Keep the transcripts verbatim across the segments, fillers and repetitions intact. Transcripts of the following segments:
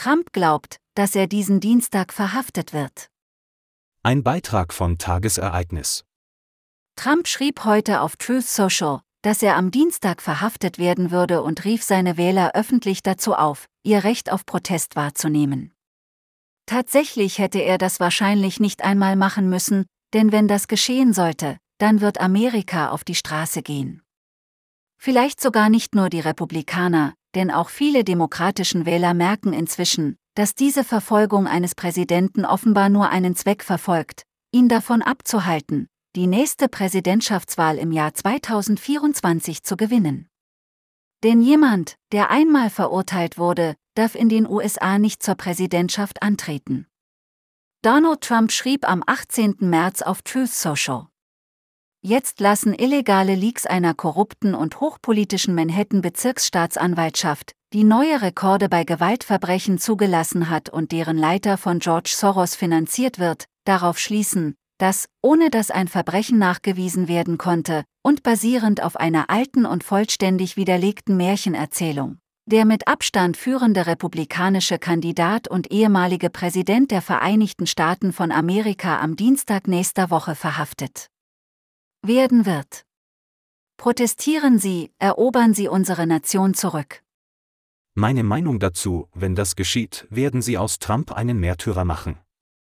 Trump glaubt, dass er diesen Dienstag verhaftet wird. Ein Beitrag von Tagesereignis. Trump schrieb heute auf Truth Social, dass er am Dienstag verhaftet werden würde und rief seine Wähler öffentlich dazu auf, ihr Recht auf Protest wahrzunehmen. Tatsächlich hätte er das wahrscheinlich nicht einmal machen müssen, denn wenn das geschehen sollte, dann wird Amerika auf die Straße gehen. Vielleicht sogar nicht nur die Republikaner, denn auch viele demokratischen Wähler merken inzwischen, dass diese Verfolgung eines Präsidenten offenbar nur einen Zweck verfolgt, ihn davon abzuhalten, die nächste Präsidentschaftswahl im Jahr zweitausendvierundzwanzig zu gewinnen. Denn jemand, der einmal verurteilt wurde, darf in den U S A nicht zur Präsidentschaft antreten. Donald Trump schrieb am achtzehnten März auf Truth Social: Jetzt lassen illegale Leaks einer korrupten und hochpolitischen Manhattan-Bezirksstaatsanwaltschaft, die neue Rekorde bei Gewaltverbrechen zugelassen hat und deren Leiter von George Soros finanziert wird, darauf schließen, dass, ohne dass ein Verbrechen nachgewiesen werden konnte, und basierend auf einer alten und vollständig widerlegten Märchenerzählung, der mit Abstand führende republikanische Kandidat und ehemalige Präsident der Vereinigten Staaten von Amerika am Dienstag nächster Woche verhaftet werden wird. Protestieren Sie, erobern Sie unsere Nation zurück. Meine Meinung dazu: Wenn das geschieht, werden Sie aus Trump einen Märtyrer machen.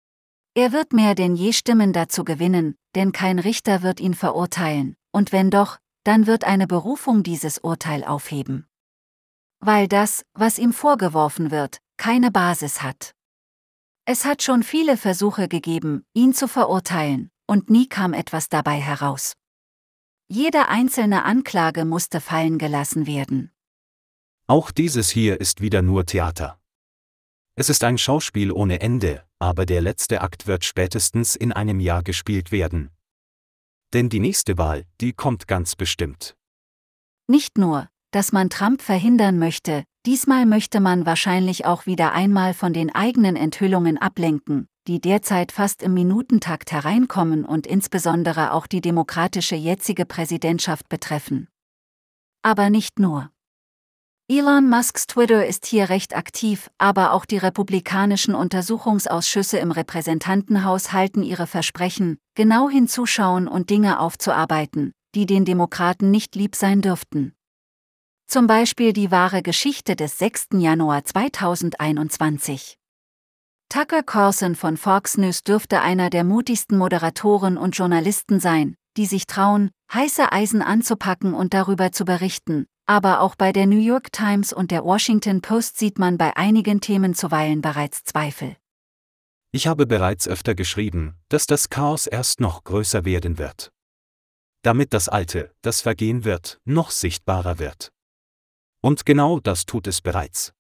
Er wird mehr denn je Stimmen dazu gewinnen, denn kein Richter wird ihn verurteilen, und wenn doch, dann wird eine Berufung dieses Urteil aufheben. Weil das, was ihm vorgeworfen wird, keine Basis hat. Es hat schon viele Versuche gegeben, ihn zu verurteilen, und nie kam etwas dabei heraus. Jede einzelne Anklage musste fallen gelassen werden. Auch dieses hier ist wieder nur Theater. Es ist ein Schauspiel ohne Ende, aber der letzte Akt wird spätestens in einem Jahr gespielt werden. Denn die nächste Wahl, die kommt ganz bestimmt. Nicht nur, dass man Trump verhindern möchte, diesmal möchte man wahrscheinlich auch wieder einmal von den eigenen Enthüllungen ablenken, die derzeit fast im Minutentakt hereinkommen und insbesondere auch die demokratische jetzige Präsidentschaft betreffen. Aber nicht nur. Elon Musks Twitter ist hier recht aktiv, aber auch die republikanischen Untersuchungsausschüsse im Repräsentantenhaus halten ihre Versprechen, genau hinzuschauen und Dinge aufzuarbeiten, die den Demokraten nicht lieb sein dürften. Zum Beispiel die wahre Geschichte des sechsten Januar zweitausendeinundzwanzig. Tucker Carlson von Fox News dürfte einer der mutigsten Moderatoren und Journalisten sein, die sich trauen, heiße Eisen anzupacken und darüber zu berichten, aber auch bei der New York Times und der Washington Post sieht man bei einigen Themen zuweilen bereits Zweifel. Ich habe bereits öfter geschrieben, dass das Chaos erst noch größer werden wird. Damit das Alte, das vergehen wird, noch sichtbarer wird. Und genau das tut es bereits.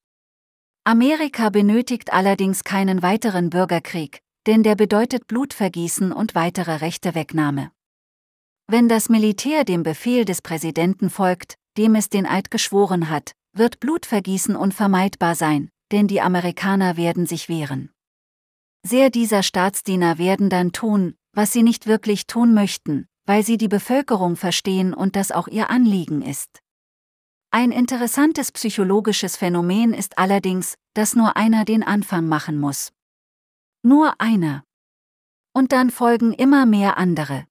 Amerika benötigt allerdings keinen weiteren Bürgerkrieg, denn der bedeutet Blutvergießen und weitere Rechtewegnahme. Wenn das Militär dem Befehl des Präsidenten folgt, dem es den Eid geschworen hat, wird Blutvergießen unvermeidbar sein, denn die Amerikaner werden sich wehren. Sehr dieser Staatsdiener werden dann tun, was sie nicht wirklich tun möchten, weil sie die Bevölkerung verstehen und das auch ihr Anliegen ist. Ein interessantes psychologisches Phänomen ist allerdings, dass nur einer den Anfang machen muss. Nur einer. Und dann folgen immer mehr andere.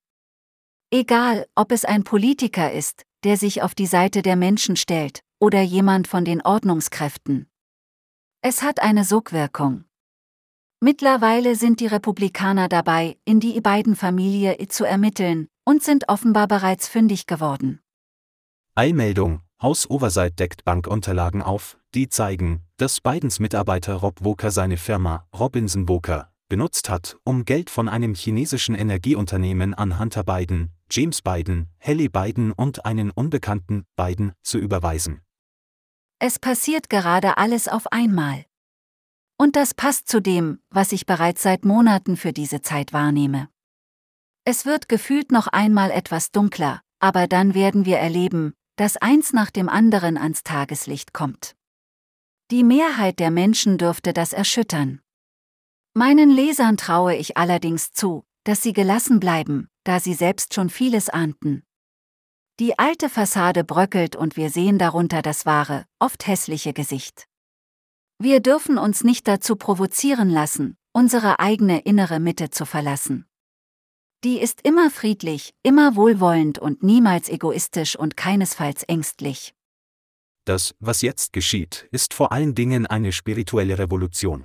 Egal, ob es ein Politiker ist, der sich auf die Seite der Menschen stellt, oder jemand von den Ordnungskräften. Es hat eine Sogwirkung. Mittlerweile sind die Republikaner dabei, in die Biden-Familie zu ermitteln, und sind offenbar bereits fündig geworden. Eilmeldung: House Oversight deckt Bankunterlagen auf, die zeigen, dass Bidens Mitarbeiter Rob Walker seine Firma Robinson Walker benutzt hat, um Geld von einem chinesischen Energieunternehmen an Hunter Biden, James Biden, Hallie Biden und einen unbekannten Biden zu überweisen. Es passiert gerade alles auf einmal. Und das passt zu dem, was ich bereits seit Monaten für diese Zeit wahrnehme. Es wird gefühlt noch einmal etwas dunkler, aber dann werden wir erleben, dass eins nach dem anderen ans Tageslicht kommt. Die Mehrheit der Menschen dürfte das erschüttern. Meinen Lesern traue ich allerdings zu, dass sie gelassen bleiben, da sie selbst schon vieles ahnten. Die alte Fassade bröckelt und wir sehen darunter das wahre, oft hässliche Gesicht. Wir dürfen uns nicht dazu provozieren lassen, unsere eigene innere Mitte zu verlassen. Die ist immer friedlich, immer wohlwollend und niemals egoistisch und keinesfalls ängstlich. Das, was jetzt geschieht, ist vor allen Dingen eine spirituelle Revolution.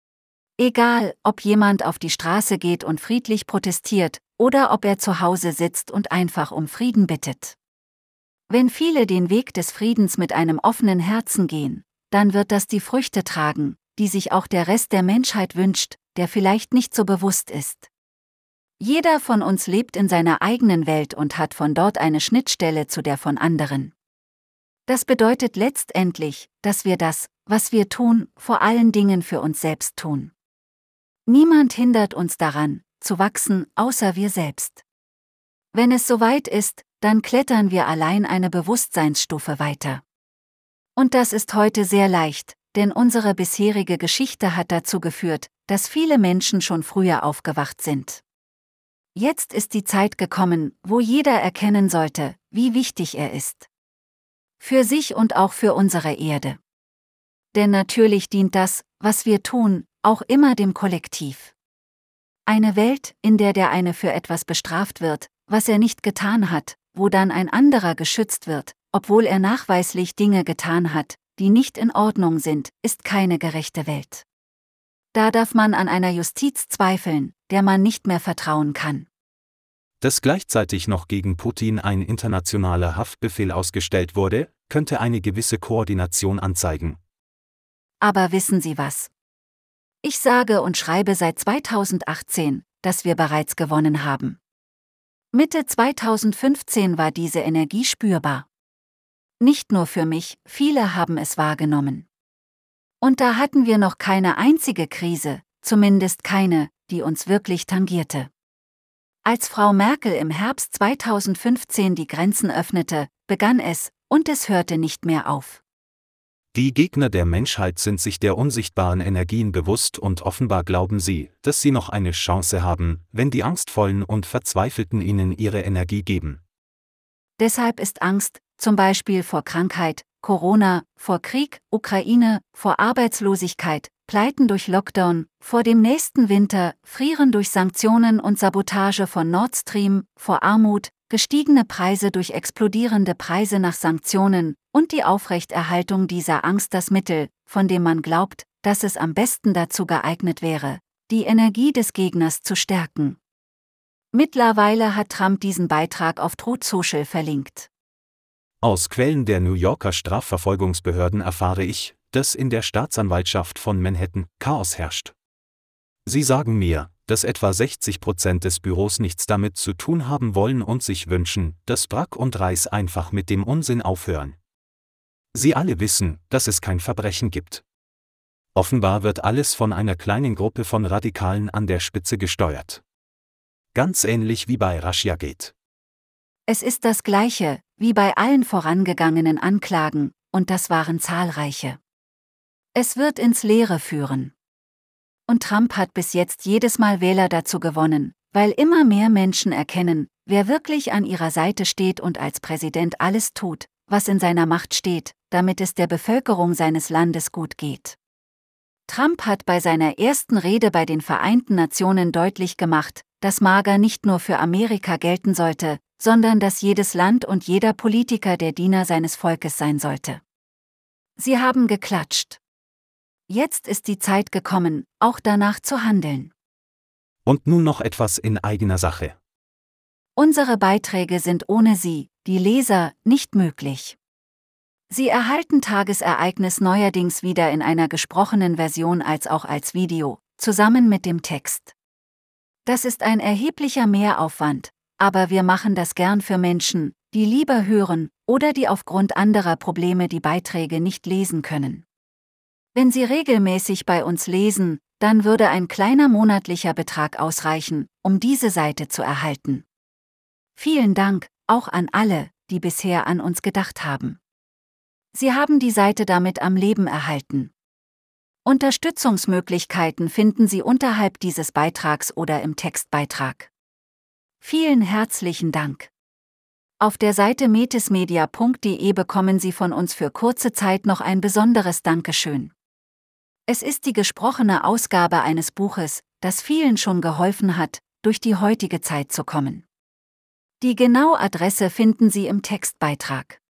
Egal, ob jemand auf die Straße geht und friedlich protestiert, oder ob er zu Hause sitzt und einfach um Frieden bittet. Wenn viele den Weg des Friedens mit einem offenen Herzen gehen, dann wird das die Früchte tragen, die sich auch der Rest der Menschheit wünscht, der vielleicht nicht so bewusst ist. Jeder von uns lebt in seiner eigenen Welt und hat von dort eine Schnittstelle zu der von anderen. Das bedeutet letztendlich, dass wir das, was wir tun, vor allen Dingen für uns selbst tun. Niemand hindert uns daran, zu wachsen, außer wir selbst. Wenn es soweit ist, dann klettern wir allein eine Bewusstseinsstufe weiter. Und das ist heute sehr leicht, denn unsere bisherige Geschichte hat dazu geführt, dass viele Menschen schon früher aufgewacht sind. Jetzt ist die Zeit gekommen, wo jeder erkennen sollte, wie wichtig er ist. Für sich und auch für unsere Erde. Denn natürlich dient das, was wir tun, auch immer dem Kollektiv. Eine Welt, in der der eine für etwas bestraft wird, was er nicht getan hat, wo dann ein anderer geschützt wird, obwohl er nachweislich Dinge getan hat, die nicht in Ordnung sind, ist keine gerechte Welt. Da darf man an einer Justiz zweifeln, der man nicht mehr vertrauen kann. Dass gleichzeitig noch gegen Putin ein internationaler Haftbefehl ausgestellt wurde, könnte eine gewisse Koordination anzeigen. Aber wissen Sie was? Ich sage und schreibe seit zweitausendachtzehn, dass wir bereits gewonnen haben. Mitte zweitausendfünfzehn war diese Energie spürbar. Nicht nur für mich, viele haben es wahrgenommen. Und da hatten wir noch keine einzige Krise, zumindest keine, die uns wirklich tangierte. Als Frau Merkel im Herbst zweitausendfünfzehn die Grenzen öffnete, begann es, und es hörte nicht mehr auf. Die Gegner der Menschheit sind sich der unsichtbaren Energien bewusst und offenbar glauben sie, dass sie noch eine Chance haben, wenn die Angstvollen und Verzweifelten ihnen ihre Energie geben. Deshalb ist Angst, zum Beispiel vor Krankheit, Corona, vor Krieg, Ukraine, vor Arbeitslosigkeit, Pleiten durch Lockdown, vor dem nächsten Winter, Frieren durch Sanktionen und Sabotage von Nord Stream, vor Armut, gestiegene Preise durch explodierende Preise nach Sanktionen und die Aufrechterhaltung dieser Angst das Mittel, von dem man glaubt, dass es am besten dazu geeignet wäre, die Energie des Gegners zu stärken. Mittlerweile hat Trump diesen Beitrag auf Truth Social verlinkt. Aus Quellen der New Yorker Strafverfolgungsbehörden erfahre ich, dass in der Staatsanwaltschaft von Manhattan Chaos herrscht. Sie sagen mir, dass etwa sechzig Prozent des Büros nichts damit zu tun haben wollen und sich wünschen, dass Brack und Reis einfach mit dem Unsinn aufhören. Sie alle wissen, dass es kein Verbrechen gibt. Offenbar wird alles von einer kleinen Gruppe von Radikalen an der Spitze gesteuert. Ganz ähnlich wie bei Russiagate. Es ist das Gleiche, wie bei allen vorangegangenen Anklagen, und das waren zahlreiche. Es wird ins Leere führen. Und Trump hat bis jetzt jedes Mal Wähler dazu gewonnen, weil immer mehr Menschen erkennen, wer wirklich an ihrer Seite steht und als Präsident alles tut, was in seiner Macht steht, damit es der Bevölkerung seines Landes gut geht. Trump hat bei seiner ersten Rede bei den Vereinten Nationen deutlich gemacht, dass MAGA nicht nur für Amerika gelten sollte, sondern dass jedes Land und jeder Politiker der Diener seines Volkes sein sollte. Sie haben geklatscht. Jetzt ist die Zeit gekommen, auch danach zu handeln. Und nun noch etwas in eigener Sache. Unsere Beiträge sind ohne Sie, die Leser, nicht möglich. Sie erhalten Tagesereignis neuerdings wieder in einer gesprochenen Version als auch als Video, zusammen mit dem Text. Das ist ein erheblicher Mehraufwand, aber wir machen das gern für Menschen, die lieber hören oder die aufgrund anderer Probleme die Beiträge nicht lesen können. Wenn Sie regelmäßig bei uns lesen, dann würde ein kleiner monatlicher Betrag ausreichen, um diese Seite zu erhalten. Vielen Dank, auch an alle, die bisher an uns gedacht haben. Sie haben die Seite damit am Leben erhalten. Unterstützungsmöglichkeiten finden Sie unterhalb dieses Beitrags oder im Textbeitrag. Vielen herzlichen Dank. Auf der Seite metismedia punkt de bekommen Sie von uns für kurze Zeit noch ein besonderes Dankeschön. Es ist die gesprochene Ausgabe eines Buches, das vielen schon geholfen hat, durch die heutige Zeit zu kommen. Die genaue Adresse finden Sie im Textbeitrag.